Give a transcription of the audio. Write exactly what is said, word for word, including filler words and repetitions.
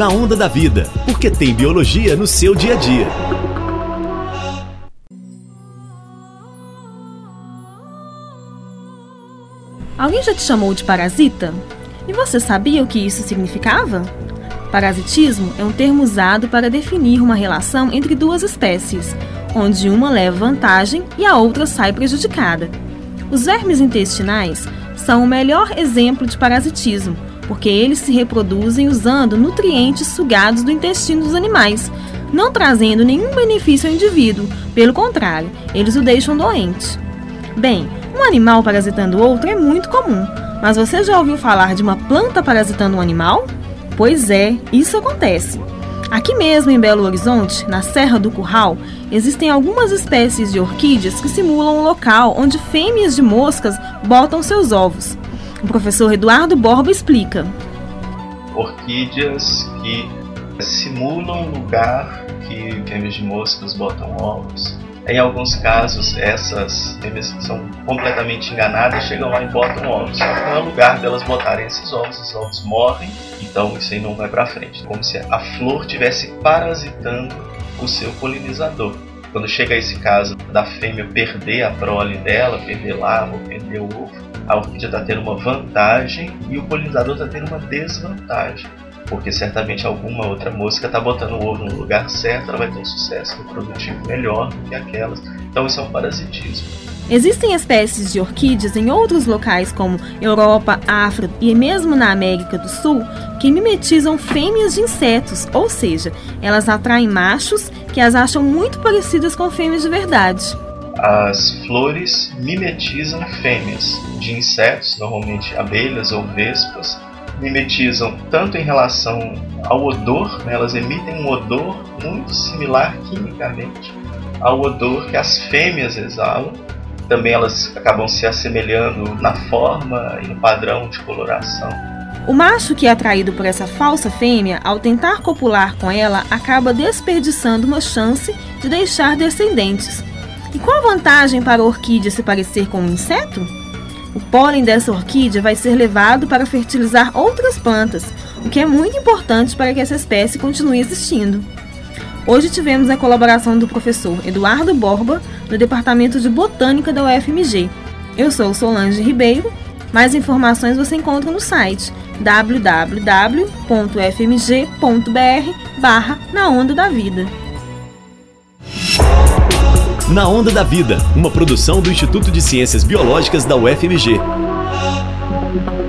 Na Onda da Vida, porque tem biologia no seu dia a dia. Alguém já te chamou de parasita? E você sabia o que isso significava? Parasitismo é um termo usado para definir uma relação entre duas espécies, onde uma leva vantagem e a outra sai prejudicada. Os vermes intestinais são o melhor exemplo de parasitismo, porque eles se reproduzem usando nutrientes sugados do intestino dos animais, não trazendo nenhum benefício ao indivíduo, pelo contrário, eles o deixam doente. Bem, um animal parasitando outro é muito comum, mas você já ouviu falar de uma planta parasitando um animal? Pois é, isso acontece. Aqui mesmo em Belo Horizonte, na Serra do Curral, existem algumas espécies de orquídeas que simulam um local onde fêmeas de moscas botam seus ovos. O professor Eduardo Borba explica. Orquídeas que simulam um lugar que fêmeas de moscas botam ovos. Em alguns casos, essas fêmeas são completamente enganadas, chegam lá e botam ovos. Só que não é lugar delas botarem esses ovos, esses ovos morrem, então isso aí não vai para frente. Como se a flor estivesse parasitando o seu polinizador. Quando chega esse caso da fêmea perder a prole dela, perder larva ou perder o ovo, a orquídea está tendo uma vantagem e o polinizador está tendo uma desvantagem. Porque certamente alguma outra mosca está botando o ovo no lugar certo, ela vai ter um sucesso reprodutivo melhor do que aquelas. Então isso é um parasitismo. Existem espécies de orquídeas em outros locais como Europa, África e mesmo na América do Sul que mimetizam fêmeas de insetos, ou seja, elas atraem machos que as acham muito parecidas com fêmeas de verdade. As flores mimetizam fêmeas de insetos, normalmente abelhas ou vespas, mimetizam tanto em relação ao odor, né, elas emitem um odor muito similar quimicamente ao odor que as fêmeas exalam. Também elas acabam se assemelhando na forma e no padrão de coloração. O macho que é atraído por essa falsa fêmea, ao tentar copular com ela, acaba desperdiçando uma chance de deixar descendentes. E qual a vantagem para a orquídea se parecer com um inseto? O pólen dessa orquídea vai ser levado para fertilizar outras plantas, o que é muito importante para que essa espécie continue existindo. Hoje tivemos a colaboração do professor Eduardo Borba, do Departamento de Botânica da U F M G. Eu sou Solange Ribeiro. Mais informações você encontra no site w w w ponto f m g ponto b r barra na onda da vida. Na Onda da Vida, uma produção do Instituto de Ciências Biológicas da U F M G.